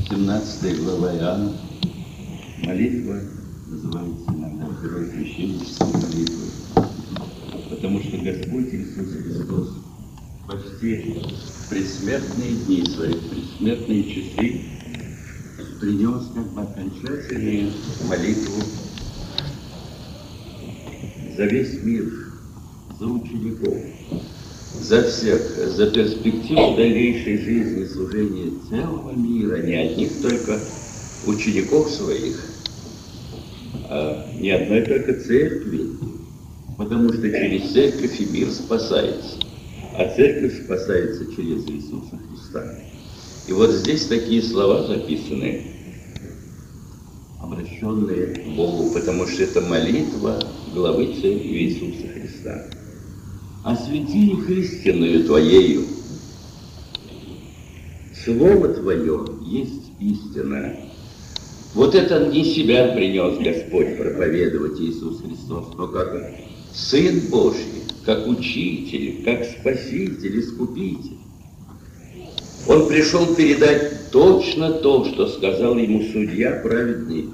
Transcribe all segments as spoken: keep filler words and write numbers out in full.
семнадцатая глава Иоанна. Молитва называется иногда первосвященнической молитвой, потому что Господь Иисус Христос почти предсмертные дни свои, предсмертные часы принес как бы окончательную молитву за весь мир, за учеников, за всех, за перспективу дальнейшей жизни, служения целого мира, не одних только учеников своих, а не одной только церкви, потому что через церковь и мир спасается, а церковь спасается через Иисуса Христа. И вот здесь такие слова записаны, обращенные к Богу, потому что это молитва главы церкви Иисуса Христа. «Освети их истинную Твоею». Слово Твое есть истина. Вот это не себя принес Господь проповедовать Иисус Христос, но как Сын Божий, как Учитель, как Спаситель, Искупитель. Он пришел передать точно то, что сказал ему судья праведный,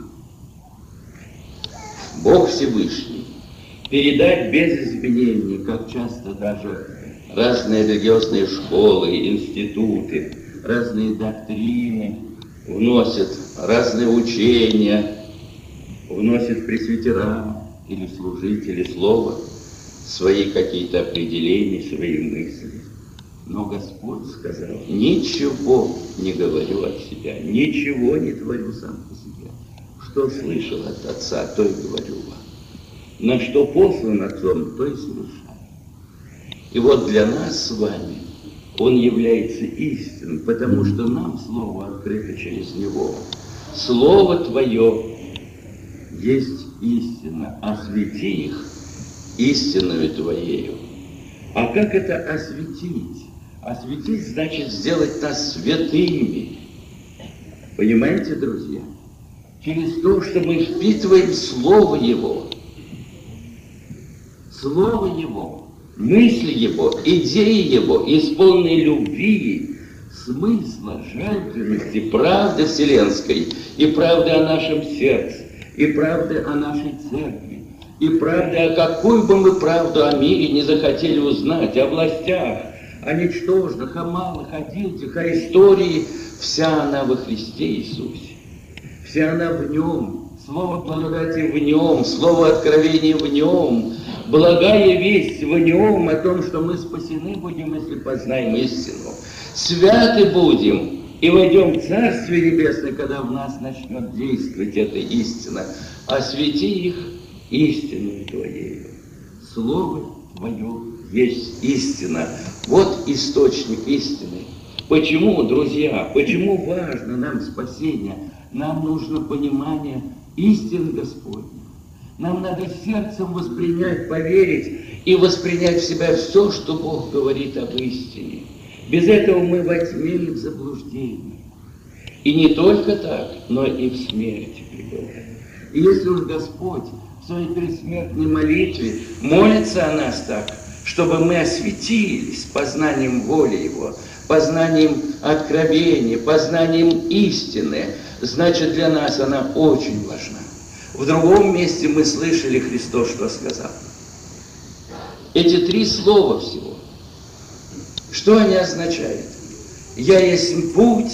Бог Всевышний. Передать без изменений, как часто даже разные религиозные школы, институты, разные доктрины вносят, разные учения, вносят пресвитера или служители слова, свои какие-то определения, свои мысли. Но Господь сказал: ничего не говорю от себя, ничего не творю сам по себе. Что слышал от Отца, то и говорю вам. На что послан Отцом, то и совершаю. И вот для нас с вами Он является истинным, потому что нам Слово открыто через Него. Слово Твое есть истина, освети их истинную Твоею. А как это осветить? Осветить значит сделать нас святыми. Понимаете, друзья? Через то, что мы впитываем Слово Его. Слово Его, мысли Его, идеи Его, исполненные любви, смысла, жертвенности, правды вселенской, и правды о нашем сердце, и правды о нашей церкви, и правды, о какую бы мы правду о мире не захотели узнать, о властях, о ничтожных, о малых, о детях, о истории, вся она во Христе Иисусе. Вся она в Нем, слово благодати в Нем, слово откровения в Нем, благая весть в Нем о том, что мы спасены будем, если познаем истину. Святы будем и войдем в Царствие Небесное, когда в нас начнет действовать эта истина. Освети их истинную Твоею. Слово Твое есть истина. Вот источник истины. Почему, друзья, почему важно нам спасение? Нам нужно понимание истин Господня. Нам надо сердцем воспринять, поверить и воспринять в себя все, что Бог говорит об истине. Без этого мы во тьме и в заблуждении. И не только так, но и в смерти пребываем. И если уж Господь в своей предсмертной молитве молится о нас так, чтобы мы осветились познанием воли Его, познанием откровения, познанием истины, значит, для нас она очень важна. В другом месте мы слышали Христос, что сказал. Эти три слова всего, что они означают? «Я есть путь,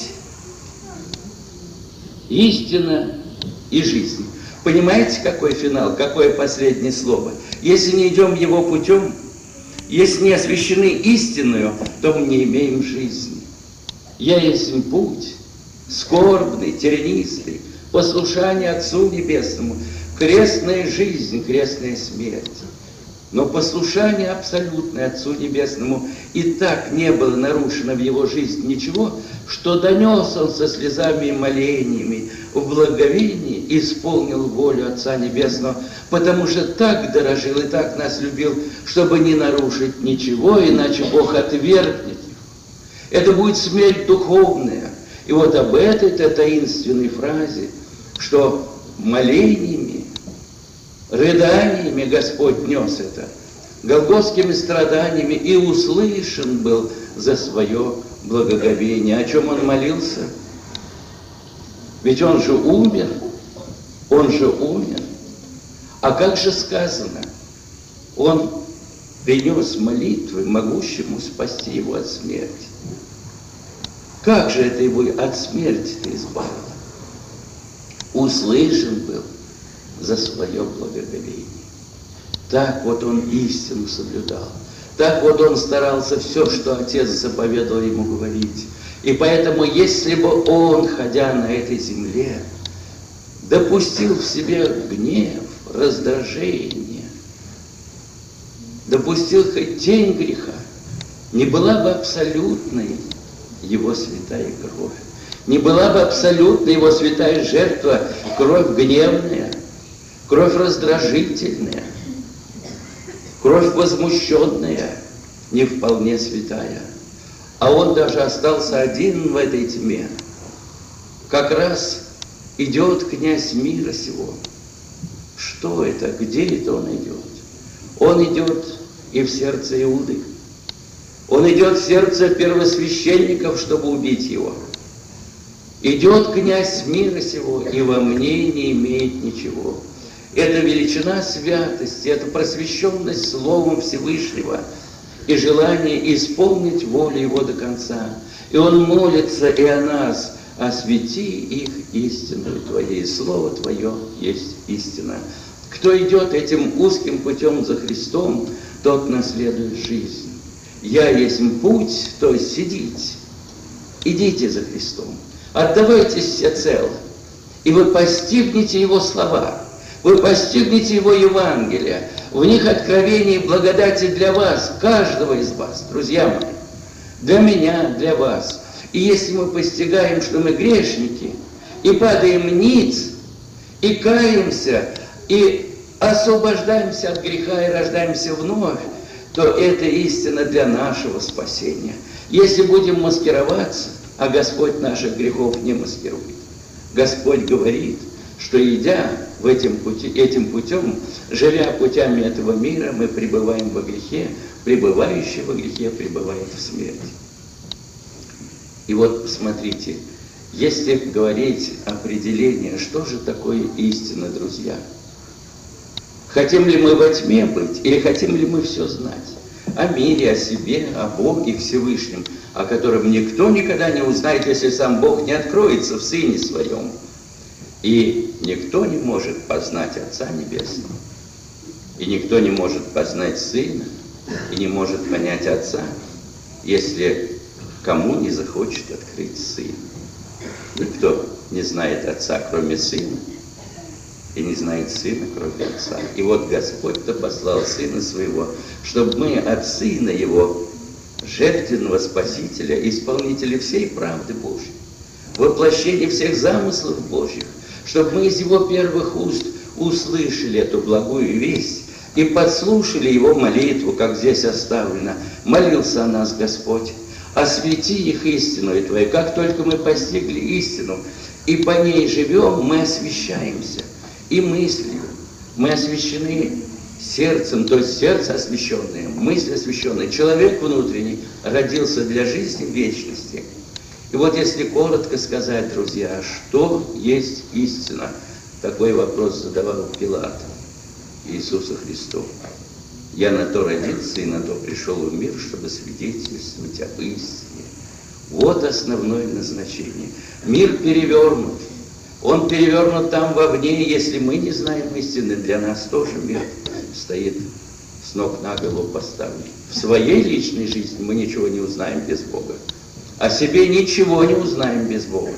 истина и жизнь». Понимаете, какой финал, какое последнее слово? Если не идем Его путем, если не освящены истинную, то мы не имеем жизни. «Я есть путь, скорбный, тернистый, послушание Отцу Небесному, крестная жизнь, крестная смерть». Но послушание абсолютное Отцу Небесному и так не было нарушено в его жизни ничего, что донес он со слезами и молениями в благовении, исполнил волю Отца Небесного, потому что так дорожил и так нас любил, чтобы не нарушить ничего, иначе Бог отвергнет их. Это будет смерть духовная. И вот об этой-то таинственной фразе, что молениями, рыданиями Господь нес это, голгофскими страданиями, и услышан был за свое благоговение. О чем Он молился? Ведь он же умер, он же умер. А как же сказано? Он принес молитвы могущему спасти его от смерти. Как же это его от смерти-то избавило? Услышан был за свое благоговение. Так вот он истину соблюдал. Так вот он старался все, что Отец заповедовал ему говорить. И поэтому, если бы он, ходя на этой земле, допустил в себе гнев, раздражение, допустил хоть тень греха, не была бы абсолютной его святая кровь, не была бы абсолютной его святая жертва, кровь гневная, кровь раздражительная, кровь возмущенная, не вполне святая. А он даже остался один в этой тьме. Как раз идет князь мира сего. Что это? Где это он идет? Он идет и в сердце Иуды. Он идет в сердце первосвященников, чтобы убить его. Идет князь мира сего, и во мне не имеет ничего. Это величина святости, это просвещенность Словом Всевышнего и желание исполнить волю Его до конца. И он молится и о нас: освети их истиною Твоей, Слово Твое есть истина. Кто идет этим узким путем за Христом, тот наследует жизнь. Я есть путь, то есть сидите, идите за Христом, отдавайтесь всецело, и вы постигнете Его слова, вы постигнете Его Евангелие, в них откровение и благодати для вас, каждого из вас, друзья мои, для меня, для вас. И если мы постигаем, что мы грешники, и падаем ниц, и каемся, и освобождаемся от греха, и рождаемся вновь, то это истина для нашего спасения. Если будем маскироваться, а Господь наших грехов не маскирует, Господь говорит, что идя в этим, пути, этим путем, живя путями этого мира, мы пребываем во грехе, пребывающий во грехе пребывает в смерти. И вот посмотрите, если говорить определение, что же такое истина, друзья? Хотим ли мы во тьме быть, или хотим ли мы все знать? О мире, о себе, о Боге Всевышнем, о котором никто никогда не узнает, если сам Бог не откроется в Сыне Своем. И никто не может познать Отца Небесного, и никто не может познать Сына, и не может понять Отца, если кому не захочет открыть Сына. Никто не знает Отца, кроме Сына, и не знает Сына, кроме Отца. И вот Господь-то послал Сына Своего, чтобы мы от Сына Его, жертвенного Спасителя, исполнителя всей правды Божьей, воплощения всех замыслов Божьих, чтобы мы из Его первых уст услышали эту благую весть и подслушали Его молитву, как здесь оставлено. Молился о нас Господь: освети их истиною Твоей. Как только мы постигли истину и по ней живем, мы освящаемся. И мыслью мы освящены сердцем, то есть сердце освященное, мысль освященная. Человек внутренний родился для жизни вечности. И вот если коротко сказать, друзья, что есть истина, такой вопрос задавал Пилат Иисусу Христу. Я на то родился и на то пришел в мир, чтобы свидетельствовать об истине. Вот основное назначение. Мир перевернут. Он перевернут там вовне, если мы не знаем истины, для нас тоже мир стоит с ног на голову поставлен. В своей личной жизни мы ничего не узнаем без Бога. О себе ничего не узнаем без Бога.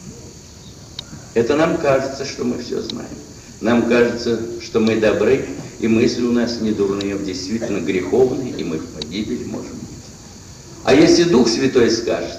Это нам кажется, что мы все знаем. Нам кажется, что мы добры, и мысли у нас не дурные, а действительно греховные, и мы в погибель можем быть. А если Дух Святой скажет,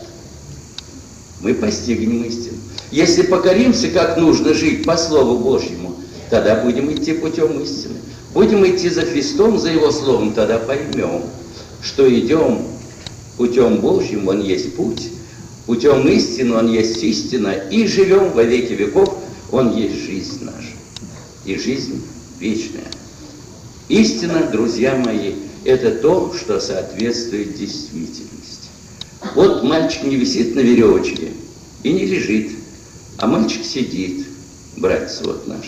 мы постигнем истину. Если покоримся, как нужно жить по Слову Божьему, тогда будем идти путем истины. Будем идти за Христом, за Его Словом, тогда поймем, что идем путем Божьим, Он есть путь, путем истины, Он есть истина, и живем во веки веков, Он есть жизнь наша, и жизнь вечная. Истина, друзья мои, это то, что соответствует действительности. Вот мальчик не висит на веревочке и не лежит А мальчик сидит, братец вот наш,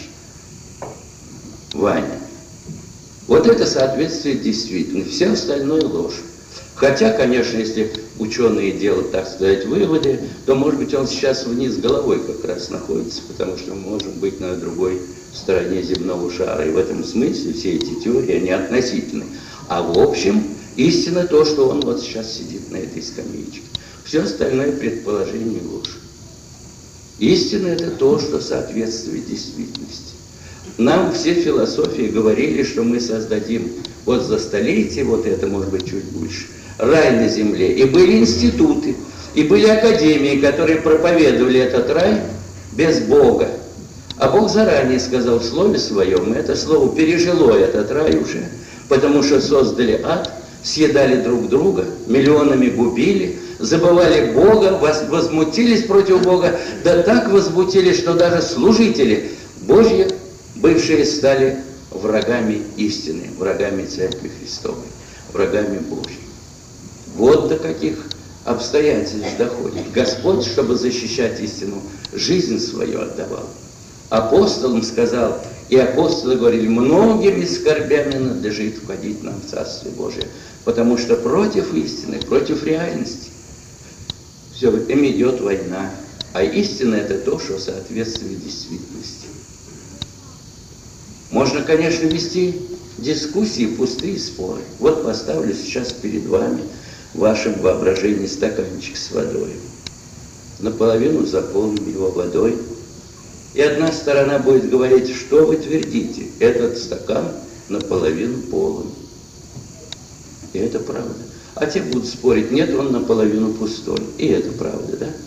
Ваня. Вот это соответствует действительности, все остальное ложь. Хотя, конечно, если ученые делают, так сказать, выводы, то, может быть, он сейчас вниз головой как раз находится, потому что мы можем быть на другой стороне земного шара. И в этом смысле все эти теории, они относительны. А в общем, истина то, что он вот сейчас сидит на этой скамеечке. Все остальное предположение ложь. Истина – это то, что соответствует действительности. Нам все философии говорили, что мы создадим вот за столетие, вот это может быть чуть больше, рай на земле. И были институты, и были академии, которые проповедовали этот рай без Бога. А Бог заранее сказал в Слове Своем, и это Слово пережило этот рай уже, потому что создали ад, съедали друг друга, миллионами губили, забывали Бога, возмутились против Бога, да так возмутились, что даже служители Божьи, бывшие, стали врагами истины, врагами Церкви Христовой, врагами Божьей. Вот до каких обстоятельств доходит. Господь, чтобы защищать истину, жизнь свою отдавал. Апостолам сказал, и апостолы говорили, многими скорбями надлежит входить нам в Царствие Божие, потому что против истины, против реальности все им идет война, а истина – это то, что соответствует действительности. Можно, конечно, вести дискуссии, пустые споры. Вот поставлю сейчас перед вами в вашем воображении стаканчик с водой. Наполовину заполним его водой. И одна сторона будет говорить, что вы твердите, этот стакан наполовину полон. И это правда. А те будут спорить, нет, он наполовину пустой. И это правда, да?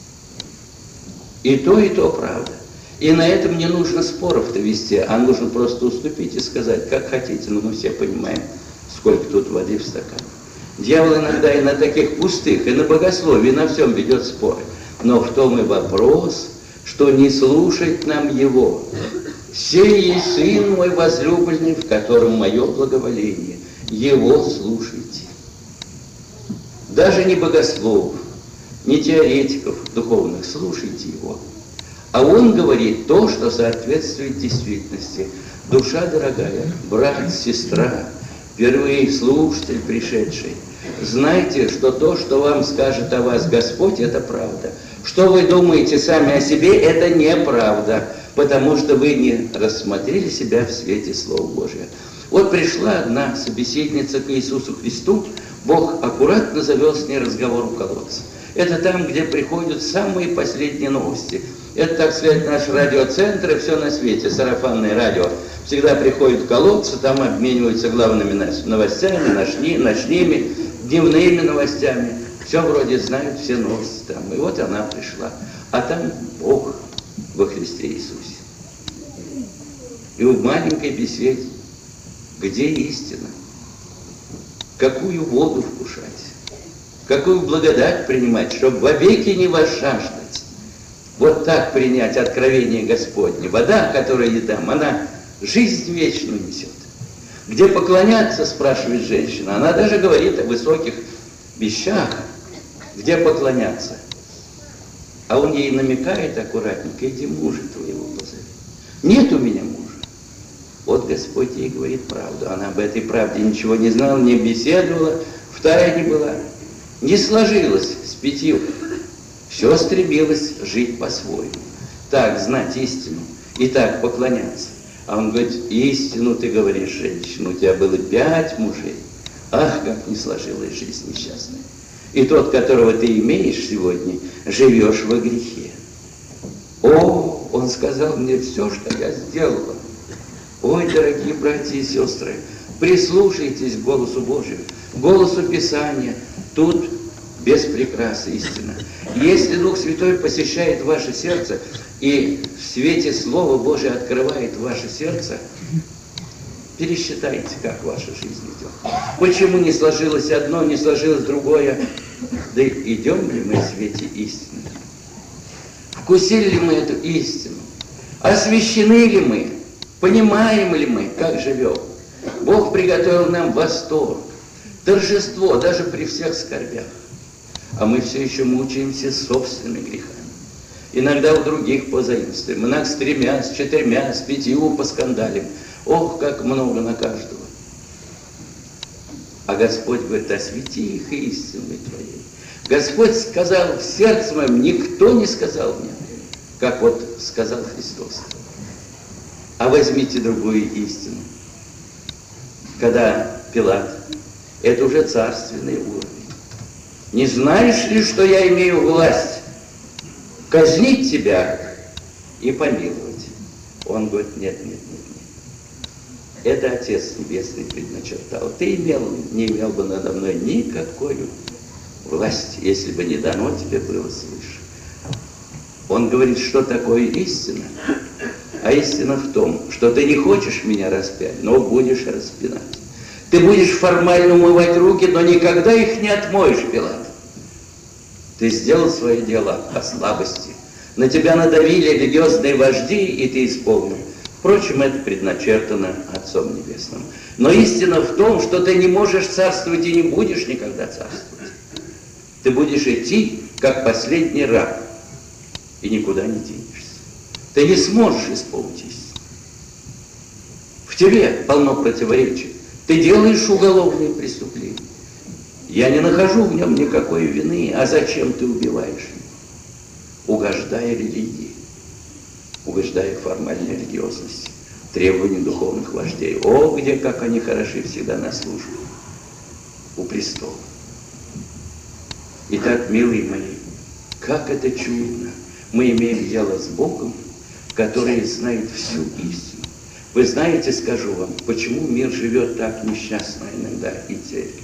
И то, и то правда. И на этом не нужно споров-то вести, а нужно просто уступить и сказать, как хотите, но мы все понимаем, сколько тут воды в стакане. Дьявол иногда и на таких пустых, и на богословии, и на всем ведет споры. Но в том и вопрос, что не слушать нам его. «Сей есть Сын мой возлюбленный, в котором мое благоволение. Его слушайте». Даже не богословов, не теоретиков духовных, слушайте его. А он говорит то, что соответствует действительности. Душа дорогая, брат, сестра, впервые слушатель пришедший, знайте, что то, что вам скажет о вас Господь, это правда. Что вы думаете сами о себе, это неправда, потому что вы не рассмотрели себя в свете Слова Божия. Вот пришла одна собеседница к Иисусу Христу, Бог аккуратно завел с ней разговор у колодца. Это там, где приходят самые последние новости. Это, так сказать, наш радиоцентр и все на свете, сарафанное радио. Всегда приходят к колодцу, там обмениваются главными новостями, ночни, ночными, дневными новостями. Все вроде знают, все новости там. И вот она пришла. А там Бог во Христе Иисусе. И в маленькой беседе, где истина? Какую воду вкушать? Какую благодать принимать, чтобы вовеки не возжаждать? Вот так принять откровение Господне. Вода, которая я дам, она жизнь вечную несет. Где поклоняться, спрашивает женщина. Она даже говорит о высоких вещах. Где поклоняться? А он ей намекает аккуратненько, иди мужа твоего позови. Нет у меня мужа. Вот Господь ей говорит правду. Она об этой правде ничего не знала, не беседовала, в тайне была. Не сложилось с пятью. Все стремилось жить по-своему. Так знать истину и так поклоняться. А он говорит, истину ты говоришь, женщина, у тебя было пять мужей. Ах, как не сложилась жизнь несчастная. И тот, которого ты имеешь сегодня, живешь во грехе. О, он сказал мне все, что я сделала. Ой, дорогие братья и сестры, прислушайтесь к голосу Божию, к голосу Писания. Тут без прикрасы истина. Если Дух Святой посещает ваше сердце и в свете Слова Божия открывает ваше сердце, пересчитайте, как ваша жизнь идет. Почему не сложилось одно, не сложилось другое? Да идем ли мы в свете истины? Вкусили ли мы эту истину? Освящены ли мы? Понимаем ли мы, как живем? Бог приготовил нам восторг, торжество, даже при всех скорбях. А мы все еще мучаемся собственными грехами. Иногда у других позаимствуем. Иногда с тремя, с четырьмя, с пятью поскандалим. Ох, как много на каждого. А Господь говорит: освети их истиной Твоей. Господь сказал: в сердце моем никто не сказал мне, как вот сказал Христос. А возьмите другую истину. Когда Пилат, это уже царственный уровень. Не знаешь ли, что я имею власть казнить тебя и помиловать? Он говорит: нет, нет, нет, нет. Это Отец Небесный предначертал. Ты имел, не имел бы надо мной никакой власти, если бы не дано тебе было свыше. Он говорит, что такое истина. А истина в том, что ты не хочешь меня распять, но будешь распинать. Ты будешь формально умывать руки, но никогда их не отмоешь, Пилат. Ты сделал свое дело по слабости. На тебя надавили религиозные вожди, и ты исполнил. Впрочем, это предначертано Отцом Небесным. Но истина в том, что ты не можешь царствовать и не будешь никогда царствовать. Ты будешь идти, как последний раб, и никуда не денешься. Ты не сможешь исполнить истину. В тебе полно противоречий. Ты делаешь уголовные преступления. Я не нахожу в нем никакой вины. А зачем ты убиваешь его? Угождая религии, угождая формальной религиозности, требованиям духовных вождей. О, где, как они хороши всегда на службе. У престола. Итак, милые мои, как это чудно. Мы имеем дело с Богом, который знает всю истину. Вы знаете, скажу вам, почему мир живет так несчастно иногда и церковь.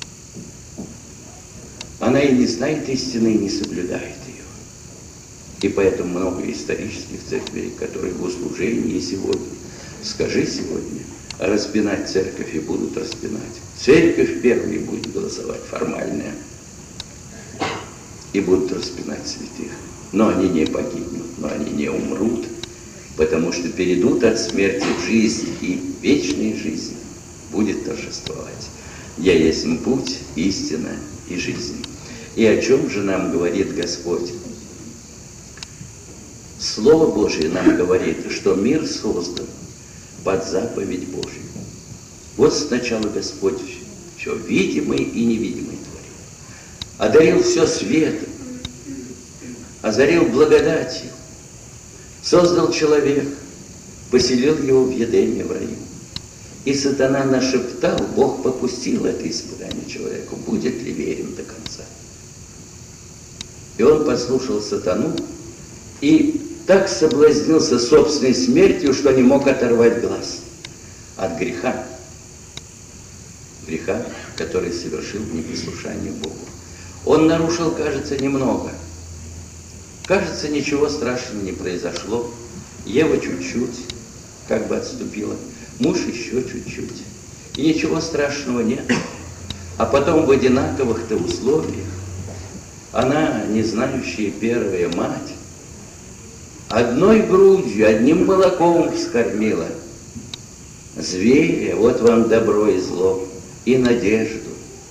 Она и не знает истины, и не соблюдает ее. И поэтому много исторических церквей, которые в услужении сегодня, скажи сегодня, распинать церковь, и будут распинать. Церковь первой будет голосовать, формальная, и будут распинать святых. Но они не погибнут, но они не умрут, потому что перейдут от смерти в жизнь, и вечная жизнь будет торжествовать. Я есть путь, истина и жизнь. И о чем же нам говорит Господь? Слово Божие нам говорит, что мир создан под заповедь Божию. Вот сначала Господь все видимое и невидимое творил. Одарил все светом, озарил благодатью, создал человека, поселил его в Едеме, в раю. И сатана нашептал, Бог попустил это испытание человеку, будет ли верен до конца. И он послушал сатану и так соблазнился собственной смертью, что не мог оторвать глаз от греха. Греха, который совершил в непослушании Богу. Он нарушил, кажется, немного. Кажется, ничего страшного не произошло. Ева чуть-чуть как бы отступила. Муж еще чуть-чуть. И ничего страшного нет. А потом в одинаковых-то условиях она, не знающая первая мать, одной грудью, одним молоком вскормила зверя, вот вам добро и зло, и надежду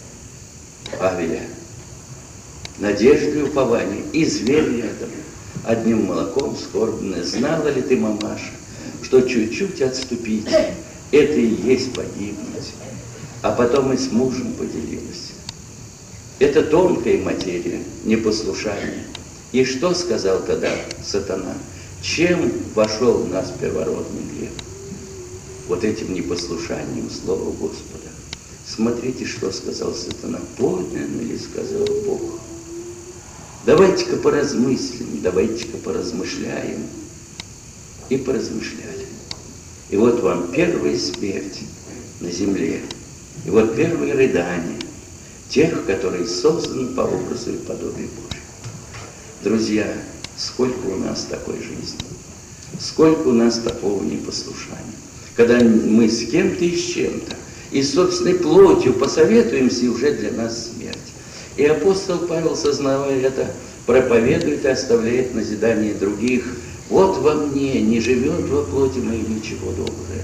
Авеля. Надежду и упование, и зверь рядом, одним молоком скорбное. Знала ли ты, мамаша, что чуть-чуть отступить, это и есть погибнуть? А потом и с мужем поделилась. Это тонкая материя, непослушание. И что сказал тогда сатана? Чем вошел в нас первородный грех? Вот этим непослушанием слова Господа. Смотрите, что сказал сатана. Подлинно ли сказал Бог? Давайте-ка поразмыслим, давайте-ка поразмышляем. И поразмышляли. И вот вам первая смерть на земле. И вот первые рыдания тех, которые созданы по образу и подобию Божию. Друзья, сколько у нас такой жизни, сколько у нас такого непослушания. Когда мы с кем-то и с чем-то, и собственной плотью посоветуемся, и уже для нас смерть. И апостол Павел, сознавая это, проповедует и оставляет назидание других. Вот во мне не живет во плоти моей ничего доброе.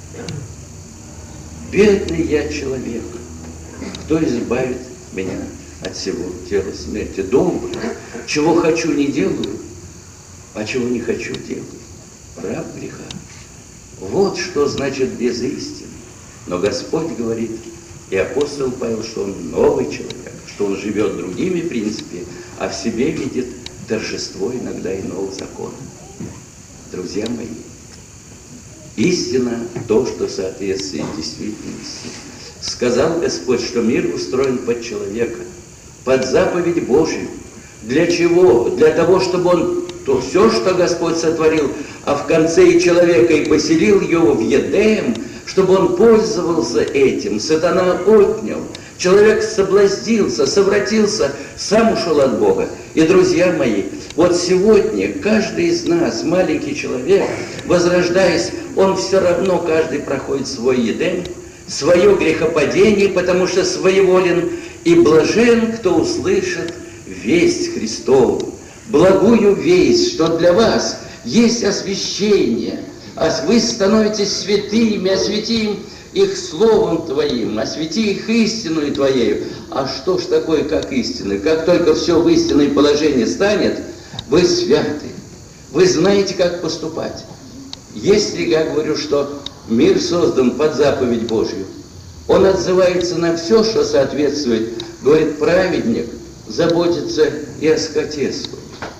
Бедный я человек, кто избавит меня от всего тела смерти. Добрый. Чего хочу, не делаю, а чего не хочу, делаю. Раб греха. Вот что значит без истины. Но Господь говорит, и апостол Павел, что он новый человек, что он живет другими принципами, а в себе видит торжество иногда иного закона. Друзья мои, истина – то, что соответствует действительности. Сказал Господь, что мир устроен под человека, под заповедь Божию. Для чего? Для того, чтобы он то все, что Господь сотворил, а в конце и человека и поселил его в Едем, чтобы он пользовался этим. Сатана отнял. Человек соблазнился, совратился, сам ушел от Бога. И, друзья мои, вот сегодня каждый из нас, маленький человек, возрождаясь, он все равно, каждый проходит свой Едем, свое грехопадение, потому что своеволен, и блажен, кто услышит весть Христову, благую весть, что для вас есть освящение, а вы становитесь святыми, осветим их словом Твоим, освети их истиной Твоею. А что ж такое, как истина? Как только все в истинное положение станет, вы святы, вы знаете, как поступать. Если я говорю, что мир создан под заповедь Божью, он отзывается на все, что соответствует, говорит, праведник заботится и о скоте своем.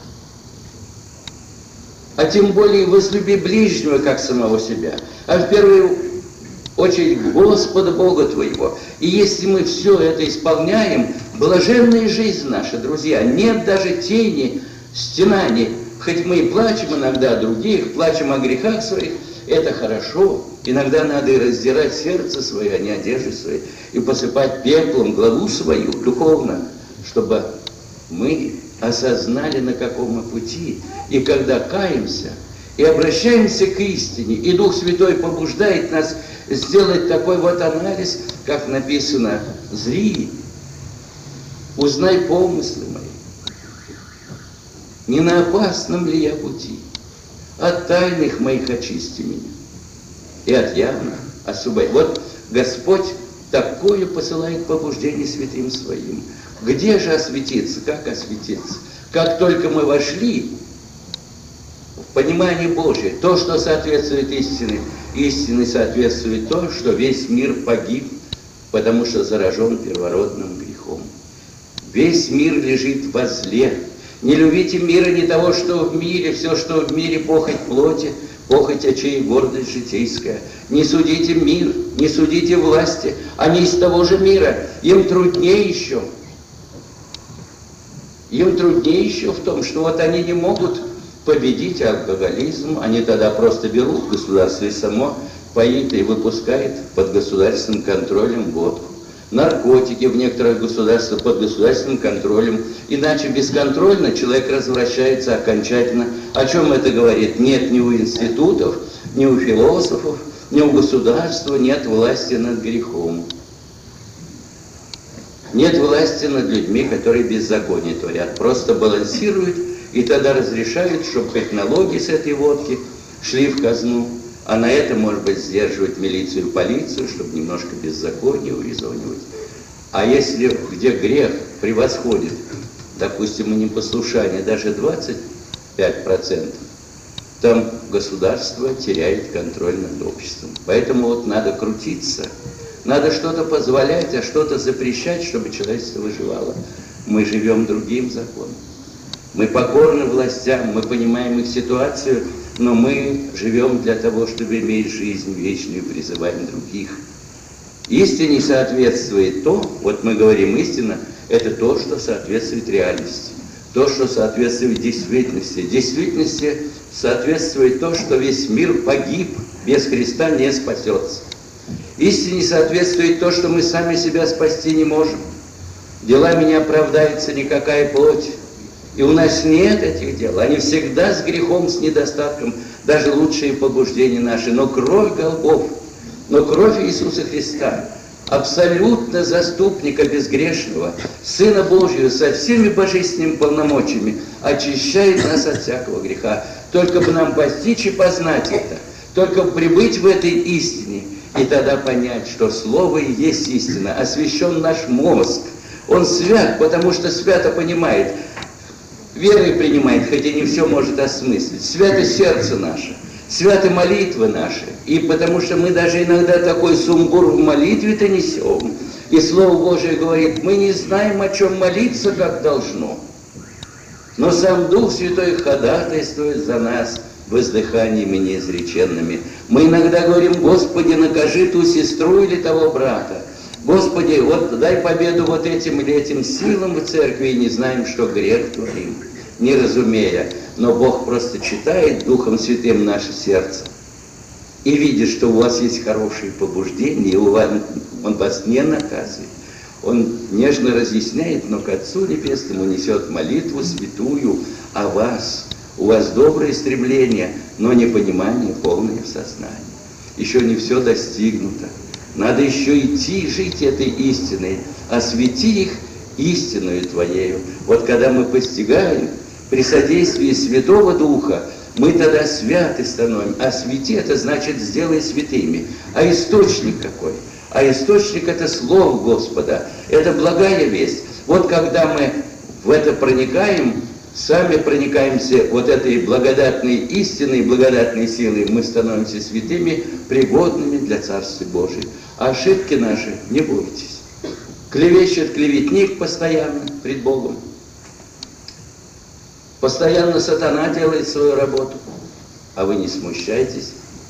А тем более возлюби ближнего, как самого себя, а в первую очередь Господа Бога твоего. И если мы все это исполняем, блаженная жизнь наша, друзья, нет даже тени стенаний. Хоть мы и плачем иногда о других, плачем о грехах своих, это хорошо. Иногда надо и раздирать сердце свое, а не одежду свою, и посыпать пеплом главу свою духовно, чтобы мы осознали, на каком мы пути. И когда каемся и обращаемся к истине, и Дух Святой побуждает нас сделать такой вот анализ, как написано: «Зри, узнай помыслы мои, не на опасном ли я пути, от тайных моих очисти меня, и от явных освободи». Вот Господь такое посылает побуждение святым своим. Где же осветиться? Как осветиться? Как только мы вошли в понимание Божие, то, что соответствует истине, истине соответствует то, что весь мир погиб, потому что заражен первородным грехом. Весь мир лежит во зле. Не любите мира, не того, что в мире, все, что в мире, похоть плоти, похоть очей, гордость житейская. Не судите мир, не судите власти, они из того же мира, им труднее еще. Им труднее еще в том, что вот они не могут победить алкоголизм, они тогда просто берут государство и само поит и выпускает под государственным контролем водку. Наркотики в некоторых государствах под государственным контролем. Иначе бесконтрольно человек развращается окончательно. О чем это говорит? Нет ни у институтов, ни у философов, ни у государства, нет власти над грехом. Нет власти над людьми, которые беззаконие творят. Просто балансируют и тогда разрешают, чтобы хоть налоги с этой водки шли в казну, а на это, может быть, сдерживать милицию и полицию, чтобы немножко беззаконие урезонивать. А если где грех превосходит, допустим, и непослушание даже двадцать пять процентов, там государство теряет контроль над обществом. Поэтому вот надо крутиться. Надо что-то позволять, а что-то запрещать, чтобы человечество выживало. Мы живем другим законом. Мы покорны властям, мы понимаем их ситуацию, но мы живем для того, чтобы иметь жизнь вечную, призываем других. Истине соответствует то, вот мы говорим истина, это то, что соответствует реальности, то, что соответствует действительности. Действительности соответствует то, что весь мир погиб, без Христа не спасется. Истине соответствует то, что мы сами себя спасти не можем. Делами не оправдается никакая плоть. И у нас нет этих дел. Они всегда с грехом, с недостатком, даже лучшие побуждения наши. Но кровь голгоф, но кровь Иисуса Христа, абсолютно заступника безгрешного, Сына Божьего, со всеми божественными полномочиями, очищает нас от всякого греха. Только бы нам постичь и познать это, только прибыть в этой истине, и тогда понять, что Слово и есть истина. Освящен наш мозг, Он свят, потому что свято понимает, верой принимает, хотя не все может осмыслить. Свято сердце наше, святы молитвы наши. И потому что мы даже иногда такой сумбур в молитве-то несем. И Слово Божие говорит, мы не знаем, о чем молиться, как должно. Но сам Дух Святой ходатайствует за нас воздыханиями неизреченными. Мы иногда говорим, Господи, накажи ту сестру или того брата. Господи, вот дай победу вот этим или этим силам в церкви, и не знаем, что грех творим, не разумея. Но Бог просто читает Духом Святым наше сердце и видит, что у вас есть хорошие побуждения, и Он вас не наказывает. Он нежно разъясняет, но к Отцу Небесному несет молитву святую о вас. У вас доброе стремление, но непонимание полное в сознании. Еще не все достигнуто. Надо еще идти, жить этой истиной, освети их истинную Твоею. Вот когда мы постигаем при содействии Святого Духа, мы тогда святы становимся. А свети — это значит сделай святыми. А источник какой? А источник — это Слово Господа, это благая весть. Вот когда мы в это проникаем, сами проникаемся вот этой благодатной истиной, благодатной силой, мы становимся святыми, пригодными для Царства Божия. А ошибки наши не бойтесь. Клевещет клеветник постоянно пред Богом. Постоянно сатана делает свою работу, а вы не смущайтесь.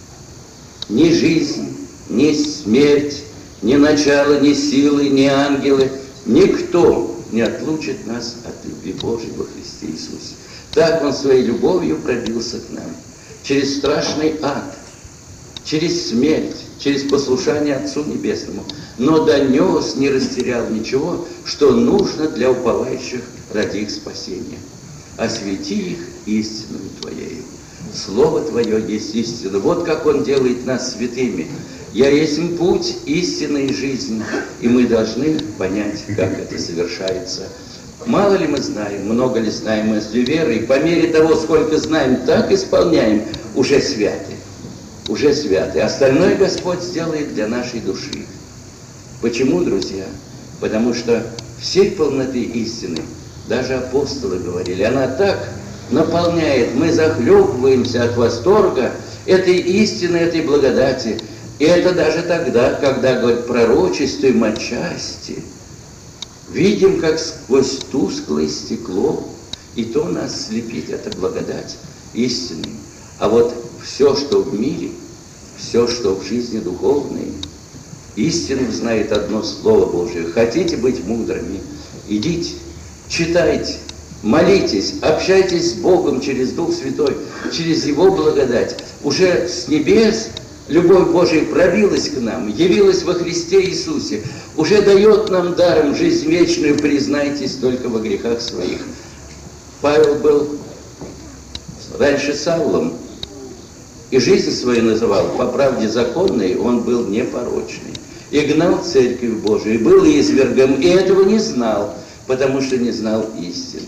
Ни жизнь, ни смерть, ни начало, ни силы, ни ангелы, никто не отлучит нас от любви Божией во Христе Иисусе. Так Он своей любовью пробился к нам. Через страшный ад, через смерть, через послушание Отцу Небесному. Но донес, не растерял ничего, что нужно для уповающих ради их спасения. Освети их истиною Твоею. Слово Твое есть истина. Вот как Он делает нас святыми. Я есть путь истинной жизни, и мы должны понять, как это совершается. Мало ли мы знаем, много ли знаем мы с верой, по мере того, сколько знаем, так исполняем, уже святы, уже святы. Остальное Господь сделает для нашей души. Почему, друзья? Потому что всей полноты истины, даже апостолы говорили, она так наполняет, мы захлебываемся от восторга этой истины, этой благодати. И это даже тогда, когда, говорит, пророчествуем отчасти, видим, как сквозь тусклое стекло, и то нас слепит эта благодать истины. А вот все, что в мире, все, что в жизни духовной, истину знает одно Слово Божие. Хотите быть мудрыми? Идите, читайте, молитесь, общайтесь с Богом через Дух Святой, через Его благодать. Уже с небес любовь Божия пробилась к нам, явилась во Христе Иисусе, уже дает нам даром жизнь вечную, признайтесь только во грехах своих. Павел был раньше Савлом, и жизнь свою называл по правде законной, он был непорочный. И гнал Церковь Божию, и был извергом, и этого не знал, потому что не знал истины.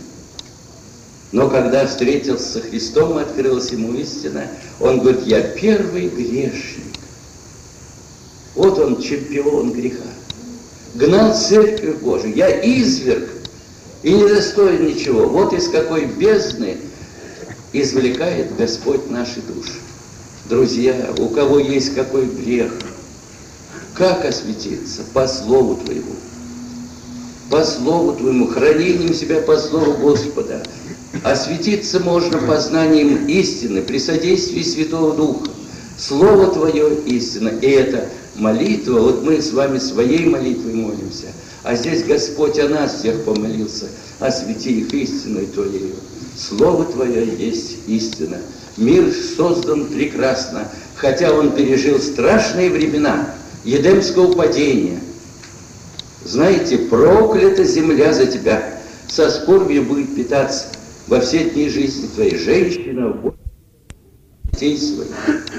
Но когда встретился со Христом, открылась ему истина, он говорит, я первый грешник. Вот он, чемпион греха. Гнал Церковь Божию, я изверг и не достоин ничего. Вот из какой бездны извлекает Господь наши души. Друзья, у кого есть какой грех, как осветиться? По Слову Твоему. По Слову Твоему, хранением себя по Слову Господа. Осветиться можно познанием истины при содействии Святого Духа. Слово Твое истина. И это молитва. Вот мы с вами своей молитвой молимся. А здесь Господь о нас всех помолился. Освети их истиной Твоею. Слово Твое есть истина. Мир создан прекрасно, хотя он пережил страшные времена Едемского падения. Знаете, проклята земля за тебя. Со скорбью будет питаться во все дни жизни твоей женщина, детей своих.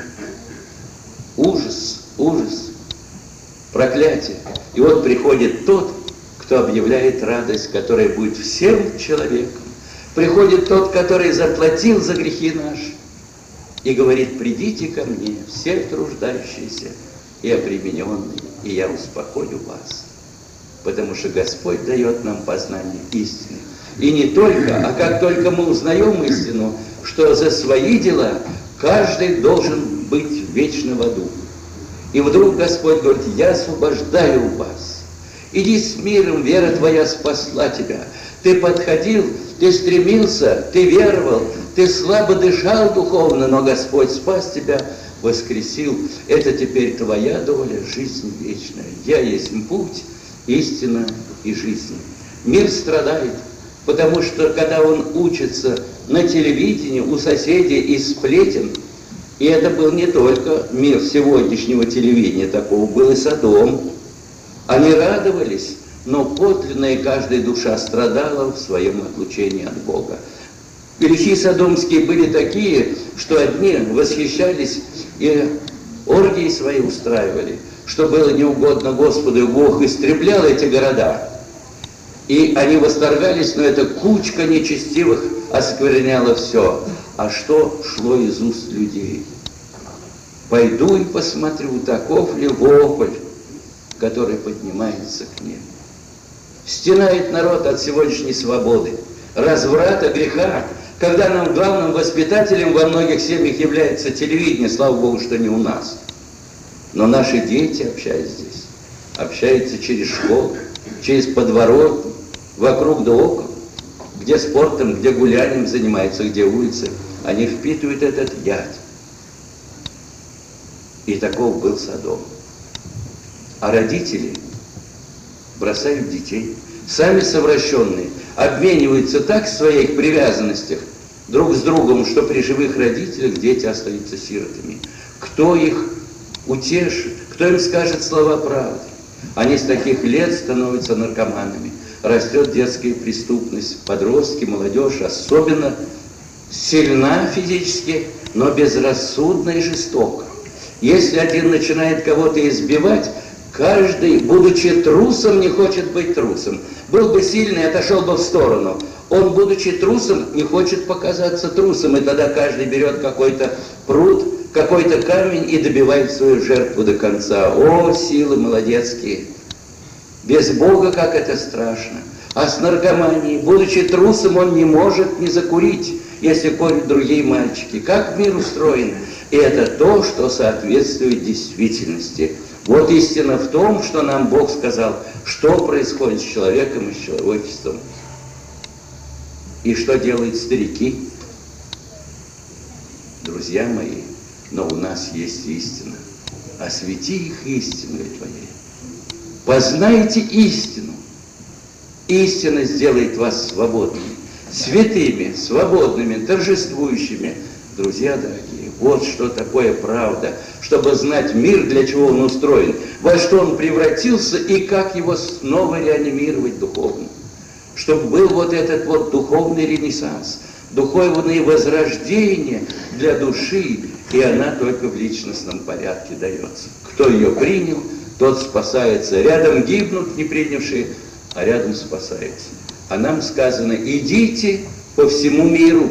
Ужас, ужас, проклятие. И вот приходит тот, кто объявляет радость, которая будет всем человеком. Приходит тот, который заплатил за грехи наши, и говорит, придите ко мне, все труждающиеся и обремененные, и я успокою вас. потому что Господь дает нам познание истины. И не только, а как только мы узнаем истину, что за свои дела каждый должен быть вечно в аду. И вдруг Господь говорит: я освобождаю вас. Иди с миром, вера твоя спасла тебя. Ты подходил, ты стремился, ты веровал, ты слабо дышал духовно, но Господь спас тебя, воскресил. Это теперь твоя доля, жизнь вечная. Я есть путь, истина и жизнь. Мир страдает, потому что когда он учится на телевидении, у соседей из сплетен, и это был не только мир сегодняшнего телевидения, такого был и Содом. Они радовались, но подлинная каждая душа страдала в своем отлучении от Бога. Грехи содомские были такие, что одни восхищались и оргии свои устраивали, что было неугодно Господу, и Бог истреблял эти города. И они восторгались, но эта кучка нечестивых оскверняла все. А что шло из уст людей? Пойду и посмотрю, таков ли вопль, который поднимается к небу. Стенает народ от сегодняшней свободы, разврата, греха, когда нам главным воспитателем во многих семьях является телевидение, слава Богу, что не у нас. Но наши дети, общаясь здесь, общаются через школу, через подворот, вокруг да около, где спортом, где гулянием занимаются, где улицы. Они впитывают этот яд. И таков был Содом. А родители бросают детей, сами совращенные, обмениваются так в своих привязанностях друг с другом, что при живых родителях дети остаются сиротами. Кто их утешит? Кто им скажет слова правды? Они с таких лет становятся наркоманами. Растет детская преступность, подростки, молодежь особенно сильна физически, но безрассудна и жестока. Если один начинает кого-то избивать, каждый, будучи трусом, не хочет быть трусом. Был бы сильный, отошел бы в сторону. Он, будучи трусом, не хочет показаться трусом. И тогда каждый берет какой-то пруд, какой-то камень и добивает свою жертву до конца. О, силы молодецкие! Без Бога как это страшно. А с наркоманией, будучи трусом, он не может не закурить, если курят другие мальчики. Как мир устроен? И это то, что соответствует действительности. Вот истина в том, что нам Бог сказал, что происходит с человеком и с человечеством. И что делают старики. Друзья мои, но у нас есть истина. Освети их истиной Твоей. Познайте истину. Истина сделает вас свободными, святыми, свободными, торжествующими. Друзья дорогие, вот что такое правда, чтобы знать мир, для чего он устроен, во что он превратился и как его снова реанимировать духовно. Чтобы был вот этот вот духовный ренессанс, духовное возрождение для души, и она только в личностном порядке дается. Кто ее принял, тот спасается. Рядом гибнут не принявшие, а рядом спасается. А нам сказано: идите по всему миру,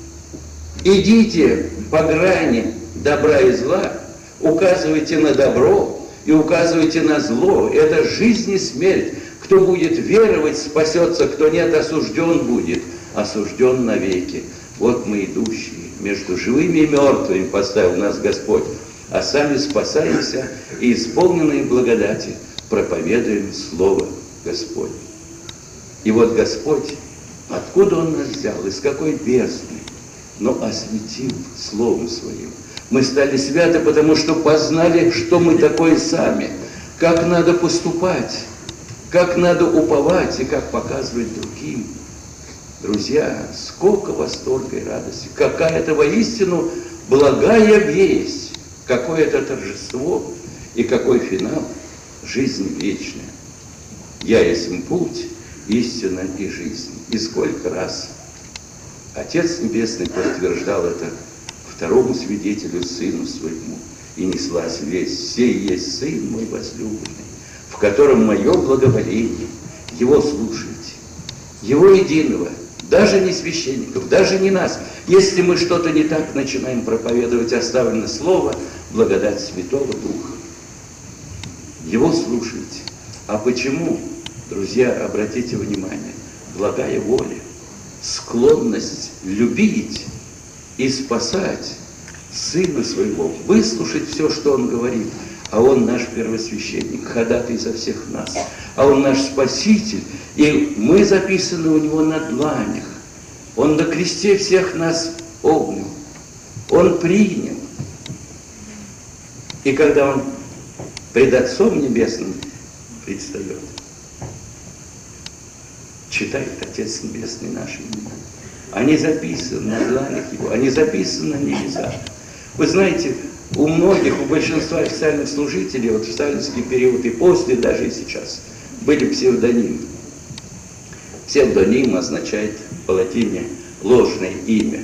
идите по грани добра и зла, указывайте на добро и указывайте на зло. Это жизнь и смерть. Кто будет веровать, спасется, кто нет, осужден будет, осужден навеки. Вот мы идущие, между живыми и мертвыми поставил нас Господь, а сами спасаемся и, исполненные благодати, проповедуем Слово Господне. И вот Господь, откуда Он нас взял, из какой бездны, но осветил Словом Своим. Мы стали святы, потому что познали, что мы такое сами, как надо поступать, как надо уповать и как показывать другим. Друзья, сколько восторга и радости, какая это воистину благая весть, какое это торжество и какой финал, жизнь вечная. Я есть путь, истина и жизнь. И сколько раз Отец Небесный подтверждал это второму свидетелю, Сыну Своему, и неслась весть: сей есть Сын мой возлюбленный, в котором мое благоволение. Его слушайте, Его единого, даже не священников, даже не нас. Если мы что-то не так начинаем проповедовать, оставлено Слово, благодать Святого Духа. Его слушайте. А почему? Друзья, обратите внимание, благая воля, склонность любить и спасать Сына Своего, выслушать все, что Он говорит, а Он наш первосвященник, ходатай за всех нас, а Он наш Спаситель, и мы записаны у Него на дланях. Он на кресте всех нас обнял, Он принял. И когда Он пред Отцом Небесным предстает, читает Отец Небесный наши имена. Они записаны на дланях Его, они записаны на небесах. Вы знаете, у многих, у большинства официальных служителей, вот в сталинский период и после, даже и сейчас, были псевдонимы. Псевдоним означает по латине ложное имя.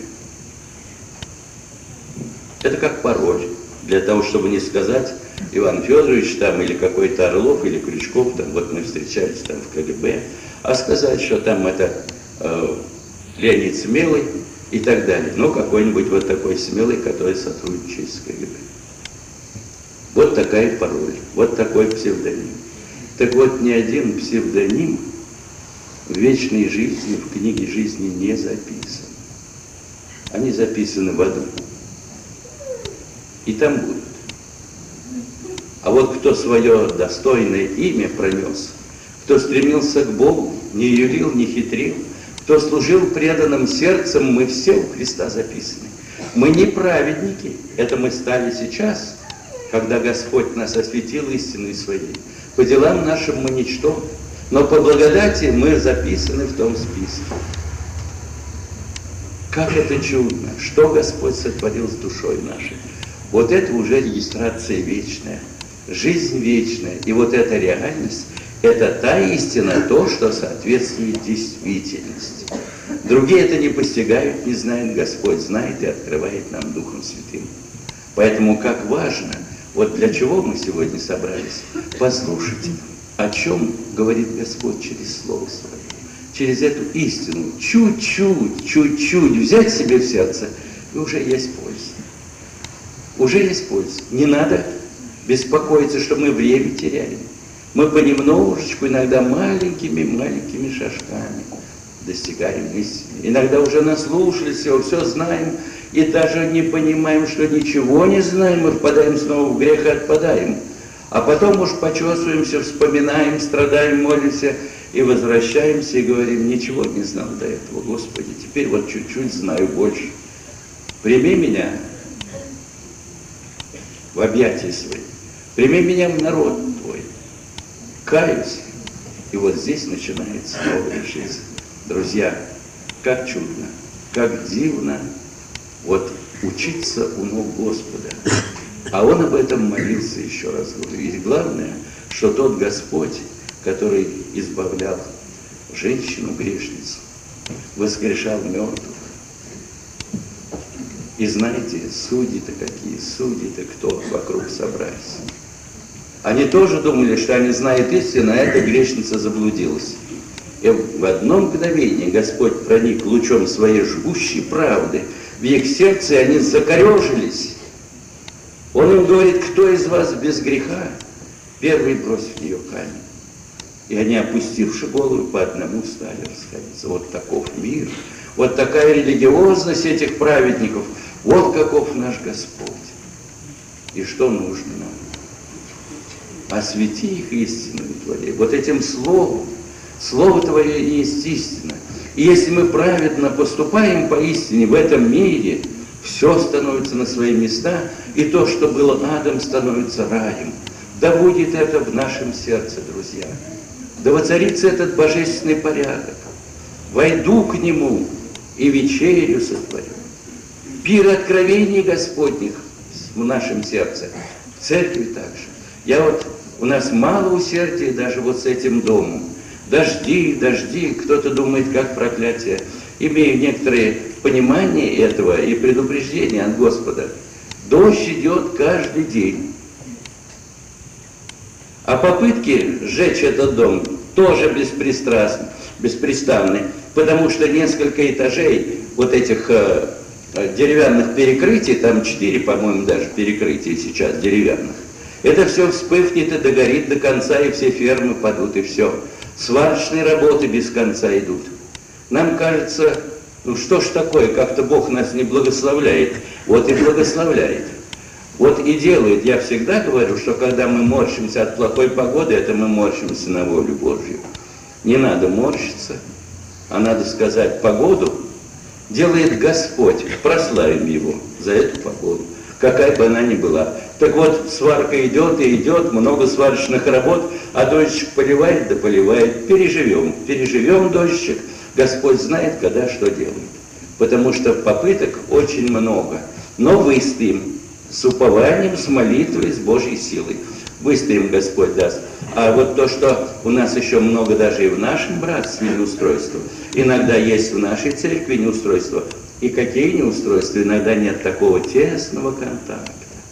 Это как пароль, для того, чтобы не сказать Иван Федорович там, или какой-то Орлов, или Крючков, там, вот мы встречались там в КГБ, а сказать, что там это э, Леонид Смелый и так далее. Ну, какой-нибудь вот такой Смелый, который сотрудничает с КГБ. Вот такая пароль, вот такой псевдоним. Так вот, ни один псевдоним в вечной жизни, в книге жизни не записан. Они записаны в аду. И там будут. А вот кто свое достойное имя пронес, кто стремился к Богу, не юлил, не хитрил, кто служил преданным сердцем, мы все у Христа записаны. Мы не праведники, это мы стали сейчас, когда Господь нас осветил истиной Своей. По делам нашим мы ничто, но по благодати мы записаны в том списке. Как это чудно, что Господь сотворил с душой нашей. Вот это уже регистрация вечная, жизнь вечная. И вот эта реальность, это та истина, то, что соответствует действительности. Другие это не постигают, не знают, Господь знает и открывает нам Духом Святым. Поэтому как важно, вот для чего мы сегодня собрались, послушать, о чем говорит Господь через Слово Свое, через эту истину, чуть-чуть, чуть-чуть взять себе в сердце, и уже есть польза. Уже есть польза. Не надо беспокоиться, что мы время теряем. Мы понемножечку, иногда маленькими-маленькими шажками достигаем истины. Иногда уже наслушались всего, все знаем, и даже не понимаем, что ничего не знаем, мы впадаем снова в грех и отпадаем. А потом уж почесываемся, вспоминаем, страдаем, молимся и возвращаемся и говорим, ничего не знал до этого, Господи, теперь вот чуть-чуть знаю больше. Прими меня в объятия свои, прими меня в народ Твой, каюсь, и вот здесь начинается новая жизнь. Друзья, как чудно, как дивно вот учиться у ног Господа. А Он об этом молился, еще раз говорю. И главное, что тот Господь, который избавлял женщину, грешницу, воскрешал мертвых. И знаете, судьи-то какие, судьи-то кто вокруг собрались. Они тоже думали, что они знают истину, а эта грешница заблудилась. И в одно мгновение Господь проник лучом своей жгущей правды в их сердце, и они закорежились. Он им говорит, кто из вас без греха, первый бросит в нее камень. И они, опустивши голову, по одному стали расходиться. Вот таков мир, вот такая религиозность этих праведников, вот каков наш Господь. И что нужно нам? Освети их истину Твоей. Вот этим словом, Слово Твое и есть истина. И если мы праведно поступаем по истине в этом мире, все становится на свои места, и то, что было адом, становится раем. Да будет это в нашем сердце, друзья. Да воцарится этот божественный порядок. Войду к Нему и вечерю сотворю. Пир откровений Господних в нашем сердце. В церкви также. Я вот, у нас мало усердия даже вот с этим домом. Дожди, дожди, кто-то думает, как проклятие. Имею некоторые понимание этого и предупреждение от Господа. Дождь идет каждый день. А попытки сжечь этот дом тоже беспристрастны, беспрестанны, потому что несколько этажей вот этих э, деревянных перекрытий, там четыре, по-моему, даже перекрытия сейчас деревянных, это все вспыхнет и догорит до конца, и все фермы падут, и все. Сварочные работы без конца идут. Нам кажется, ну что ж такое, как-то Бог нас не благословляет. Вот и благословляет. Вот и делает. Я всегда говорю, что когда мы морщимся от плохой погоды, это мы морщимся на волю Божью. Не надо морщиться, а надо сказать, погоду делает Господь. Прославим Его за эту погоду, какая бы она ни была. Так вот, сварка идет и идет, много сварочных работ, а дождичек поливает, да поливает. Переживем, переживем дождичек. Господь знает, когда что делает. Потому что попыток очень много. Но выстоим с упованием, с молитвой, с Божьей силой. Выстоим, Господь даст. А вот то, что у нас еще много даже и в нашем братстве неустройства, иногда есть в нашей церкви неустройства, и какие неустройства, иногда нет такого тесного контакта.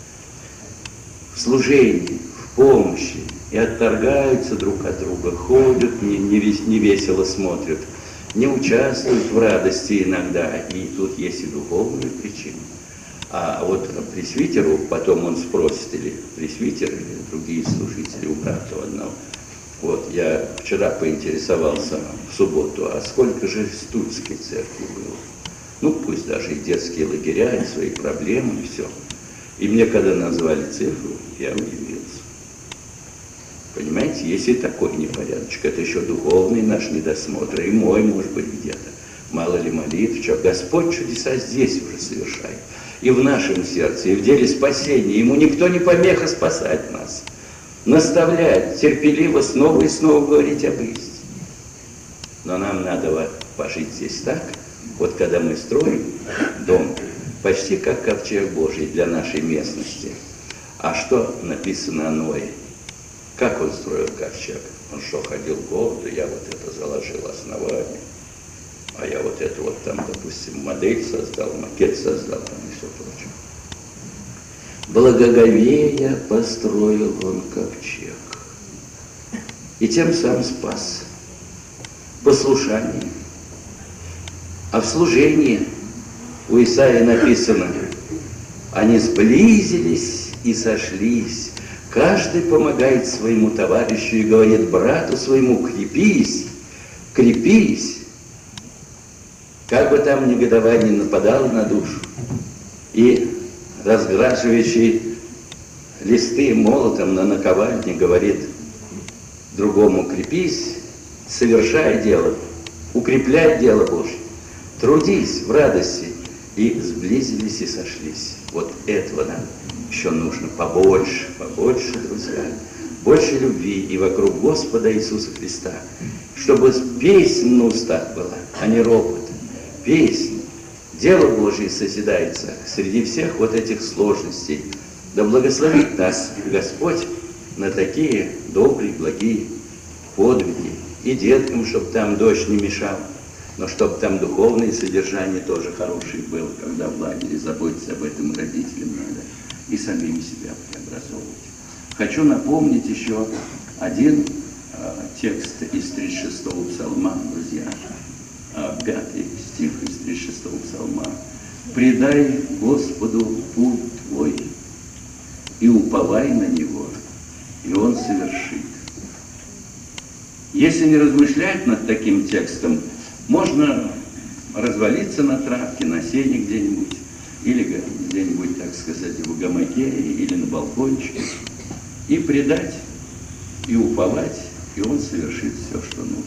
В служении, в помощи, и отторгаются друг от друга, ходят, не, не, не весело смотрят, не участвуют в радости иногда, и тут есть и духовные причины. А вот пресвитеру, потом он спросит, или пресвитер, или другие служители у брата одного. Вот, я вчера поинтересовался в субботу, а сколько же в Тульской церкви было? Ну, пусть даже и детские лагеря, и свои проблемы, и все. И мне, когда назвали цифру, я удивился. Понимаете, есть и такой непорядочек. Это еще духовный наш недосмотр, и мой, может быть, где-то. Мало ли молитв, что Господь чудеса здесь уже совершает. И в нашем сердце, и в деле спасения. Ему никто не помеха спасать нас. Наставлять, терпеливо снова и снова говорить об истине. Но нам надо пожить здесь так, вот когда мы строим дом, почти как ковчег Божий для нашей местности. А что написано о Ное? Как он строил ковчег? Он что, ходил гордо, я вот это заложил основание. А я вот это вот там, допустим, модель создал, макет создал, там и все прочее. Благоговея построил он ковчег. И тем сам спас. Послушание. А в служении у Исаии написано, они сблизились и сошлись. Каждый помогает своему товарищу и говорит брату своему, крепись, крепись. Как бы там негодование нападало на душу, и разграживающий листы молотом на наковальне говорит другому, крепись, совершай дело, укрепляй дело Божье, трудись в радости, и сблизились и сошлись. Вот этого нам еще нужно побольше, побольше, друзья, больше любви и вокруг Господа Иисуса Христа, чтобы песнь на устах была, а не ропот. Песнь, дело Божие созидается среди всех вот этих сложностей. Да благословит нас Господь на такие добрые, благие подвиги. И деткам, чтобы там дождь не мешал, но чтобы там духовное содержание тоже хорошее было, когда в лагере заботиться об этом родителям надо и самим себя преобразовывать. Хочу напомнить еще один э, текст из тридцать шестого псалма, друзья. Пятый стих из тридцать шестого псалма. «Предай Господу путь твой, и уповай на Него, и Он совершит». Если не размышлять над таким текстом, можно развалиться на травке, на сене где-нибудь, или где-нибудь, так сказать, в гамаке, или на балкончике, и предать, и уповать, и Он совершит все, что нужно.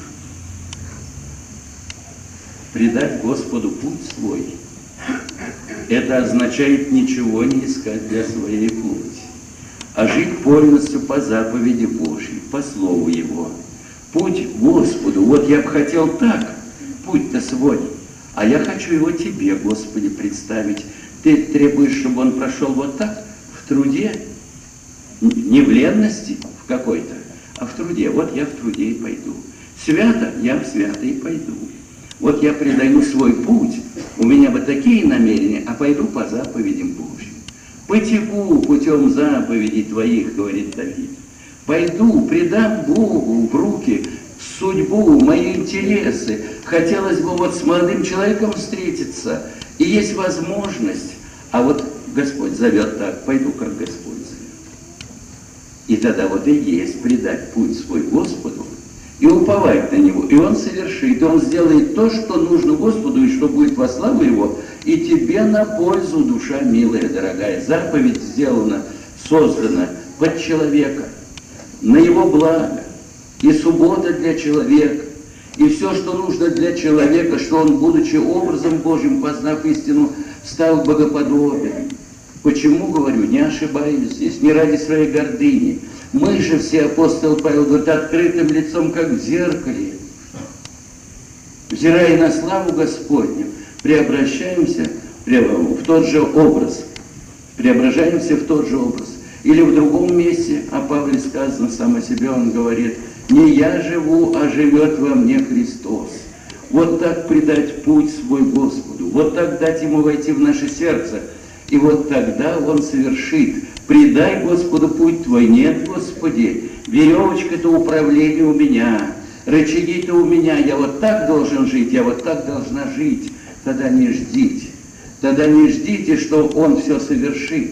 Предать Господу путь свой, это означает ничего не искать для своей плоти, а жить полностью по заповеди Божьей, по слову Его. Путь Господу, вот я бы хотел так, путь-то свой, а я хочу его Тебе, Господи, представить. Ты требуешь, чтобы он прошел вот так, в труде, не в ленности в какой-то, а в труде. Вот я в труде и пойду. Свято, я в свято и пойду. Вот я предаю свой путь, у меня вот такие намерения, а пойду по заповедям Божьим. Потеку путем заповедей Твоих, говорит Давид. Пойду, предам Богу в руки судьбу, мои интересы. Хотелось бы вот с молодым человеком встретиться, и есть возможность, а вот Господь зовет так, пойду, как Господь зовет. И тогда вот и есть предать путь свой Господу, и уповать на Него. И Он совершит, и Он сделает то, что нужно Господу, и что будет во славу Его, и тебе на пользу, душа милая, дорогая. Заповедь сделана, создана под человека, на его благо, и суббота для человека, и все, что нужно для человека, что он, будучи образом Божьим, познав истину, стал богоподобен. Почему, говорю, не ошибаюсь здесь, не ради своей гордыни. Мы же все, апостол Павел говорит, открытым лицом, как в зеркале, взирая на славу Господню, преобращаемся в тот же образ, преображаемся в тот же образ. Или в другом месте о Павле сказано сам о себе, он говорит, не я живу, а живет во мне Христос. Вот так предать путь свой Господу, вот так дать Ему войти в наше сердце, и вот тогда Он совершит. Предай Господу путь твой. Нет, Господи, веревочка-то управление у меня, рычаги-то у меня, я вот так должен жить, я вот так должна жить. Тогда не ждите, тогда не ждите, что Он все совершит.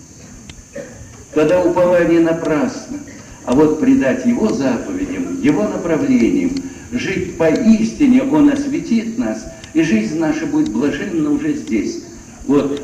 Тогда упование напрасно. А вот предать Его заповедям, Его направлениям, жить поистине, Он осветит нас, и жизнь наша будет блаженна уже здесь. Вот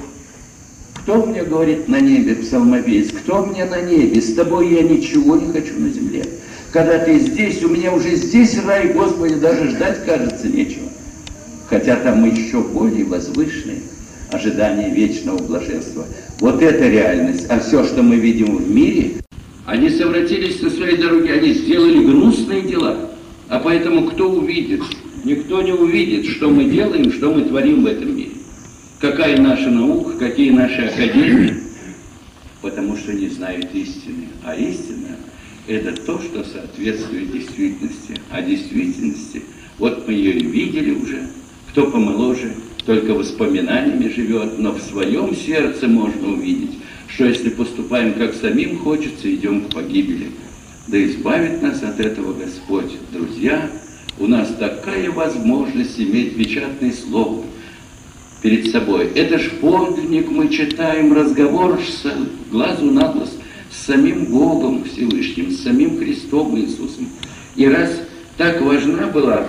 кто мне говорит на небе, псалмопевец, кто мне на небе, с тобой я ничего не хочу на земле. Когда ты здесь, у меня уже здесь рай, Господи, даже ждать, кажется, нечего. Хотя там еще более возвышенные ожидания вечного блаженства. Вот это реальность. А все, что мы видим в мире, они совратились на своей дороге, они сделали гнусные дела. А поэтому кто увидит? Никто не увидит, что мы делаем, что мы творим в этом мире. Какая наша наука, какие наши академии, потому что не знают истины. А истина – это то, что соответствует действительности. А действительности, вот мы ее и видели уже, кто помоложе, только воспоминаниями живет, но в своем сердце можно увидеть, что если поступаем, как самим хочется, идем к погибели. Да избавит нас от этого Господь. Друзья, у нас такая возможность иметь печатное слово перед собой. Это ж подлинник, мы читаем разговор с глазу на глаз с самим Богом Всевышним, с самим Христом Иисусом. И раз так важна была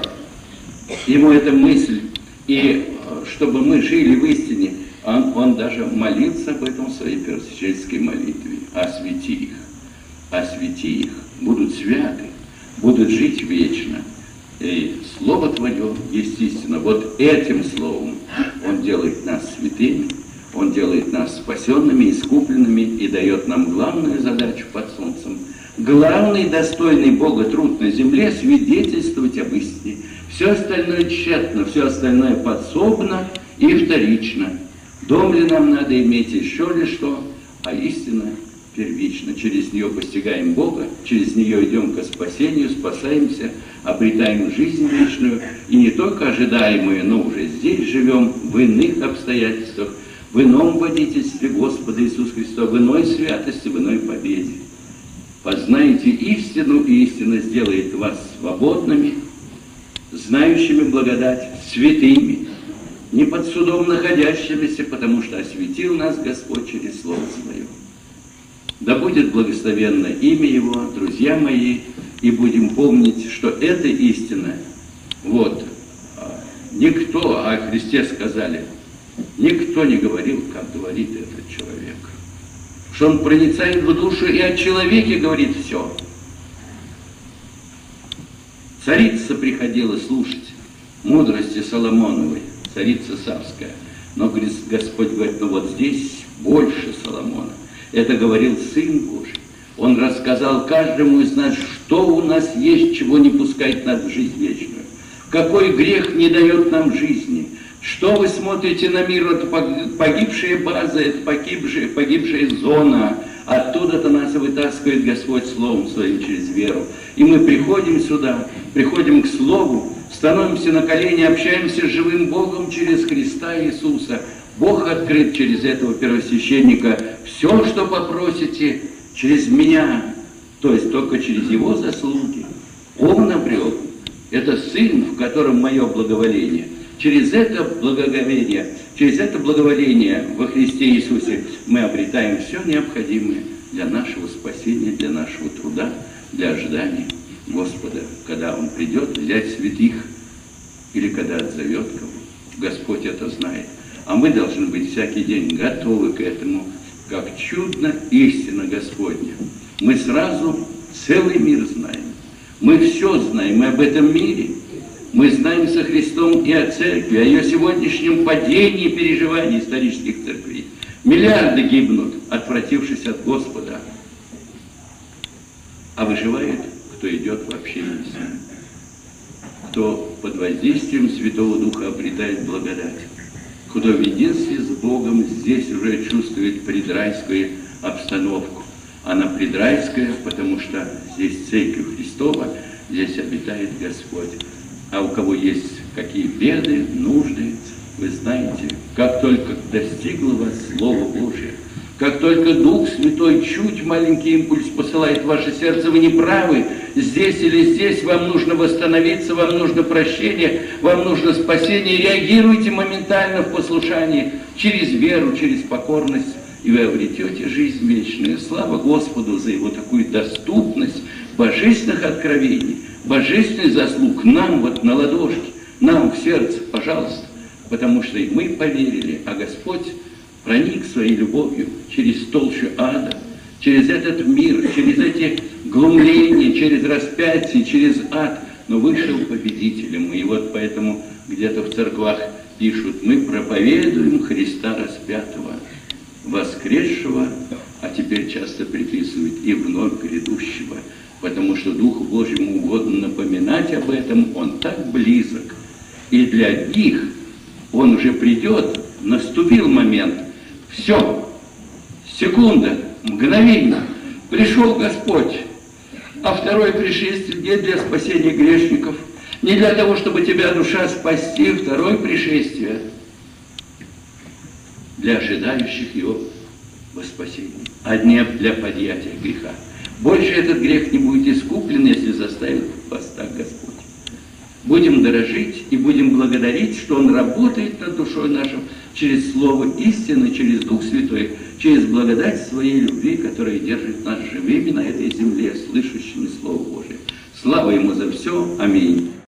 ему эта мысль, и чтобы мы жили в истине, он, он даже молился об этом в своей первосвященнической молитве. Освети их, освети их, будут святы, будут жить вечно. И Слово Твое есть истина. Вот этим Словом Он делает нас святыми, Он делает нас спасенными, искупленными и дает нам главную задачу под солнцем. Главный достойный Бога труд на земле — свидетельствовать об истине. Все остальное тщетно, все остальное подсобно и вторично. Дом ли нам надо иметь еще ли что, а истина первично. Через нее постигаем Бога, через нее идем ко спасению, спасаемся, обретаем жизнь вечную, и не только ожидаемую, но уже здесь живем в иных обстоятельствах, в ином водительстве Господа Иисуса Христа, в иной святости, в иной победе. Познаете истину, и истина сделает вас свободными, знающими благодать, святыми, не под судом находящимися, потому что осветил нас Господь через Слово Свое. Да будет благословенно имя Его, друзья мои, и будем помнить, что это истина. Вот, никто, а о Христе сказали, никто не говорил, как говорит этот человек. Что он проницает в душу и о человеке говорит все. Царица приходила слушать мудрости Соломоновой, царица Савская. Но Господь говорит, ну вот здесь больше Соломона. Это говорил Сын Божий. Он рассказал каждому из нас, что у нас есть, чего не пускает нас в жизнь вечную. Какой грех не дает нам жизни. Что вы смотрите на мир, это погибшая база, это погибшая, погибшая зона. Оттуда-то нас вытаскивает Господь Словом Своим через веру. И мы приходим сюда, приходим к Слову, становимся на колени, общаемся с живым Богом через Христа Иисуса. Бог открыт через этого первосвященника. Все, что попросите, через меня, то есть только через Его заслуги. Он обрел. Это Сын, в котором мое благоволение. Через это благоговение, через это благоволение во Христе Иисусе мы обретаем все необходимое для нашего спасения, для нашего труда, для ожидания Господа, когда Он придет взять святых, или когда отзовет кого. Господь это знает. А мы должны быть всякий день готовы к этому, как чудно истина Господня. Мы сразу целый мир знаем. Мы все знаем, мы об этом мире. Мы знаем со Христом и о церкви, о ее сегодняшнем падении и переживании исторических церквей. Миллиарды гибнут, отвратившись от Господа. А выживает, кто идет в общение с Ним, кто под воздействием Святого Духа обретает благодать, кто в единстве с Богом здесь уже чувствует предрайскую обстановку. Она предрайская, потому что здесь Церковь Христова, здесь обитает Господь. А у кого есть какие беды, нужды, вы знаете, как только достигло вас Слово Божие, как только Дух Святой чуть маленький импульс посылает в ваше сердце, вы не правы, здесь или здесь, вам нужно восстановиться, вам нужно прощение, вам нужно спасение, реагируйте моментально в послушании, через веру, через покорность, и вы обретете жизнь вечную. Слава Господу за Его такую доступность божественных откровений, божественных заслуг нам вот на ладошке, нам в сердце, пожалуйста, потому что и мы поверили, а Господь проник своей любовью через толщу ада, через этот мир, через эти глумления, через распятие, через ад, но вышел победителем. И вот поэтому где-то в церквах пишут: мы проповедуем Христа распятого, воскресшего, а теперь часто приписывают и вновь грядущего, потому что Духу Божьему угодно напоминать об этом, Он так близок. И для одних Он уже придет, наступил момент, все, секунда, мгновение, пришел Господь, а второе пришествие не для спасения грешников, не для того, чтобы тебя, душа, спасти, второе пришествие для ожидающих Его во спасении, а не для подъятия греха. Больше этот грех не будет искуплен, если заставит вас так Господь. Будем дорожить и будем благодарить, что Он работает над душой нашей через Слово истины, через Дух Святой, через благодать Своей любви, которая держит нас живыми на этой земле, слышащими Слово Божие. Слава Ему за все. Аминь.